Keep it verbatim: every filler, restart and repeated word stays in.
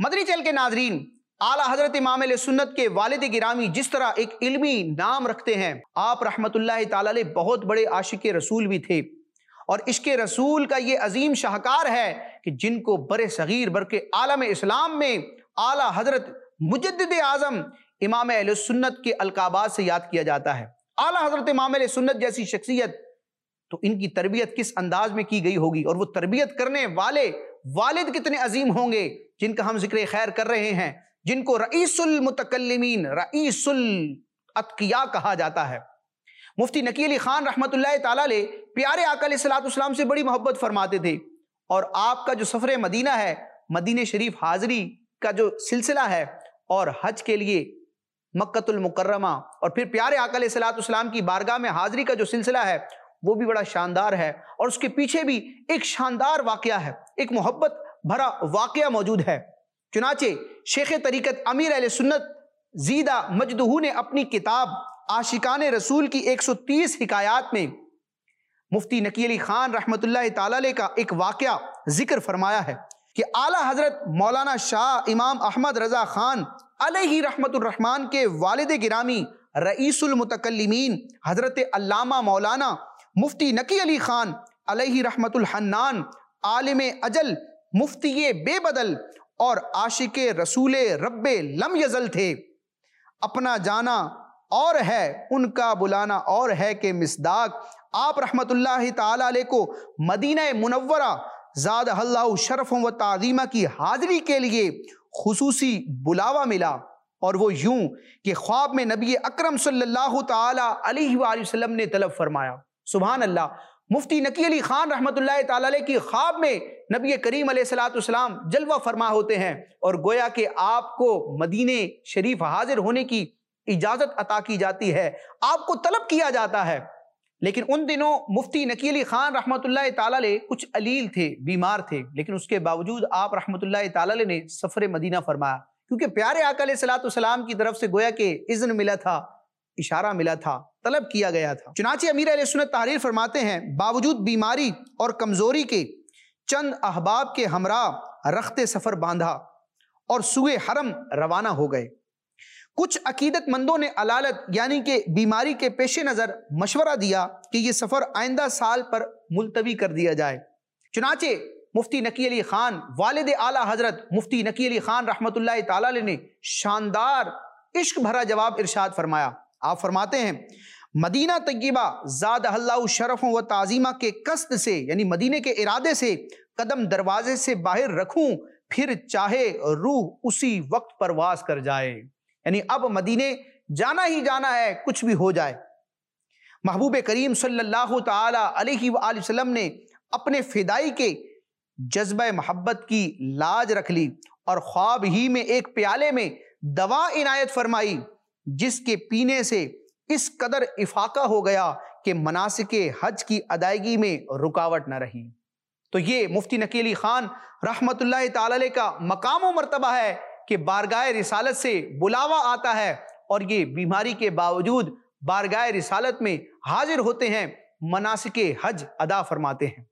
مدنی channel کے ناظرین، اعلیٰ حضرت امام اہل سنت کے والد گرامی جس طرح ایک علمی نام رکھتے ہیں، آپ رحمت اللہ تعالی علیہ بہت بڑے عاشق رسول بھی تھے، اور عشق رسول کا یہ عظیم شاہکار ہے کہ جن کو بر صغیر بلکہ عالم اسلام میں اعلیٰ حضرت مجدد اعظم امام اہل سنت کے القابات سے یاد کیا جاتا ہے۔ اعلیٰ حضرت امام اہل سنت جیسی شخصیت، تو ان کی تربیت کس انداز میں کی گئی ہوگی، اور وہ تربیت کرنے والے والد کتنے عظیم ہوں گے جن کا ہم ذکر خیر کر رہے ہیں، جن کو رئیس المتکلمین، رئیس الاتقیاء کہا جاتا ہے۔ مفتی نقی علی خان رحمت اللہ تعالی علیہ پیارے آقا علیہ الصلوۃ والسلام سے بڑی محبت فرماتے تھے، اور آپ کا جو سفر مدینہ ہے، مدینہ شریف حاضری کا جو سلسلہ ہے، اور حج کے لیے مکۃ المکرمہ اور پھر پیارے آقا علیہ الصلوۃ والسلام کی بارگاہ میں حاضری کا جو سلسلہ ہے، وہ بھی بڑا شاندار ہے، اور اس کے پیچھے بھی ایک شاندار واقعہ ہے، ایک محبت بھرا واقعہ موجود ہے۔ چنانچہ شیخ طریقت امیر اہل سنت زیدہ مجدہ نے اپنی کتاب عاشقان رسول کی ایک سو تیس حکایات میں مفتی نقی علی خان رحمت اللہ تعالی علیہ کا ایک واقعہ ذکر فرمایا ہے کہ اعلیٰ حضرت مولانا شاہ امام احمد رضا خان علیہ رحمت الرحمن کے والد گرامی رئیس المتکلمین حضرت علامہ مولانا مفتی نقی علی خان علیہ رحمت الحنان، عالم اجل، مفتی بے بدل اور عاشق رسول رب لم یزل تھے۔ اپنا جانا اور ہے ان کا بلانا اور ہے کہ مصداق آپ رحمت اللہ تعالی علیہ کو مدینہ منورہ زادہ اللہ شرف و تعظیمہ کی حاضری کے لیے خصوصی بلاوا ملا، اور وہ یوں کہ خواب میں نبی اکرم صلی اللہ تعالی علیہ وآلہ وسلم نے طلب فرمایا۔ سبحان اللہ، مفتی نقی علی خان رحمت اللہ تعالی علیہ کی خواب میں نبی کریم علیہ الصلوۃ والسلام جلوہ فرما ہوتے ہیں، اور گویا کہ آپ کو مدینہ شریف حاضر ہونے کی اجازت عطا کی جاتی ہے، آپ کو طلب کیا جاتا ہے۔ لیکن ان دنوں مفتی نقی علی خان رحمت اللہ تعالی علیہ کچھ علیل تھے، بیمار تھے، لیکن اس کے باوجود آپ رحمت اللہ تعالی علیہ نے سفر مدینہ فرمایا، کیونکہ پیارے آقا علیہ الصلوۃ والسلام کی طرف سے گویا کہ اذن ملا تھا، اشارہ ملا تھا، طلب کیا گیا تھا۔ چنانچہ امیر اہل سنت تحریر فرماتے ہیں، باوجود بیماری اور کمزوری کے چند احباب کے ہمراہ رخت سفر باندھا اور سوئے حرم روانہ ہو گئے۔ کچھ عقیدت مندوں نے علالت یعنی کہ بیماری کے پیش نظر مشورہ دیا کہ یہ سفر آئندہ سال پر ملتوی کر دیا جائے۔ چنانچہ مفتی نقی علی خان والد اعلیٰ حضرت مفتی نقی علی خان رحمت اللہ تعالی علیہ نے شاندار عشق بھرا جواب ارشاد فرمایا۔ آپ فرماتے ہیں، مدینہ طیبہ زادہ اللہ شرف و تعظیمہ کے قصد سے یعنی مدینے کے ارادے سے قدم دروازے سے باہر رکھوں، پھر چاہے روح اسی وقت پرواز کر جائے، یعنی اب مدینے جانا ہی جانا ہے، کچھ بھی ہو جائے۔ محبوب کریم صلی اللہ تعالی علیہ وآلہ وسلم نے اپنے فدائی کے جذبہ محبت کی لاج رکھ لی، اور خواب ہی میں ایک پیالے میں دوا عنایت فرمائی، جس کے پینے سے اس قدر افاقہ ہو گیا کہ مناسک حج کی ادائیگی میں رکاوٹ نہ رہی۔ تو یہ مفتی نقی علی خان رحمت اللہ تعالی علیہ کا مقام و مرتبہ ہے کہ بارگاہ رسالت سے بلاوا آتا ہے، اور یہ بیماری کے باوجود بارگاہ رسالت میں حاضر ہوتے ہیں، مناسک حج ادا فرماتے ہیں۔